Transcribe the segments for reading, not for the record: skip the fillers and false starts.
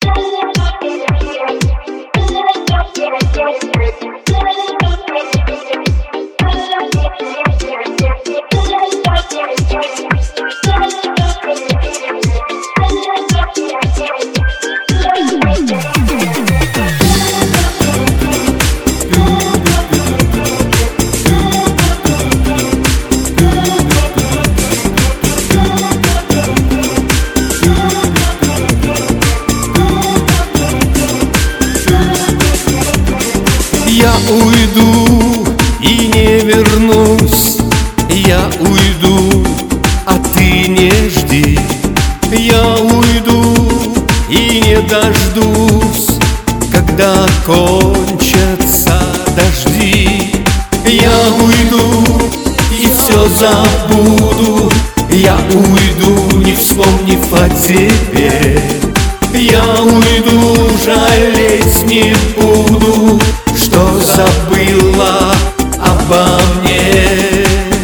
Я уйду и не вернусь, я уйду, а ты не жди. Я уйду и не дождусь, когда кончатся дожди. Я уйду и все забуду, я уйду, не вспомнив о тебе. Я уйду, жалеть не буду, что забыла обо мне.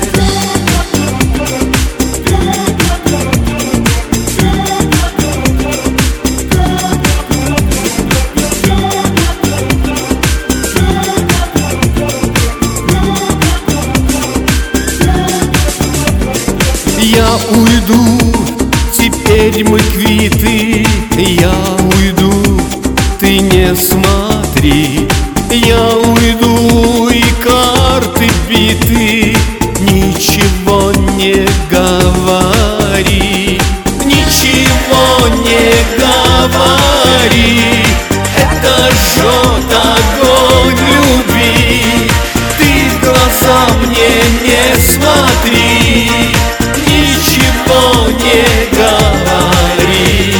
Я уйду, теперь мы квиты. Я уйду, ты не смотри. Я уйду, и карты биты. Ничего не говори, ничего не говори. Это жжет огонь любви. Ты в глаза мне не смотри, ничего не говори.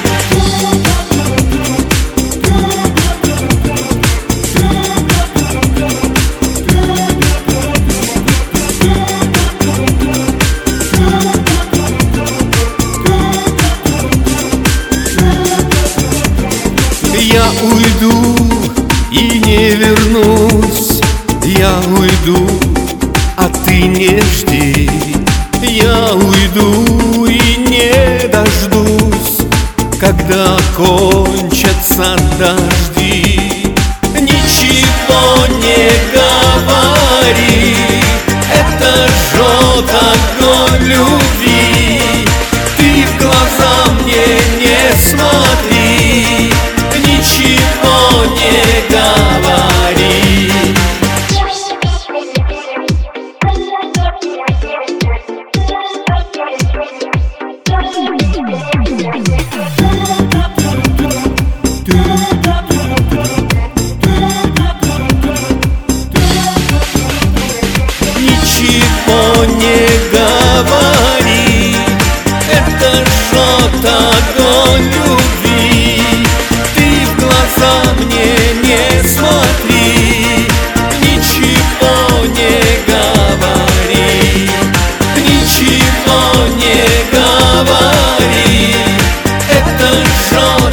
Я уйду и не вернусь, я уйду, а ты не жди. Я уйду и не дождусь, когда кончатся дожди. Ничего не говори, это жжет огонь любви. Ты в глаза мне не смотри, ничего не говори. Ничего не говори, это жжет огонь любви. Ты в глаза мне не смотри, ничего не говори, ничего не говори. Это жжет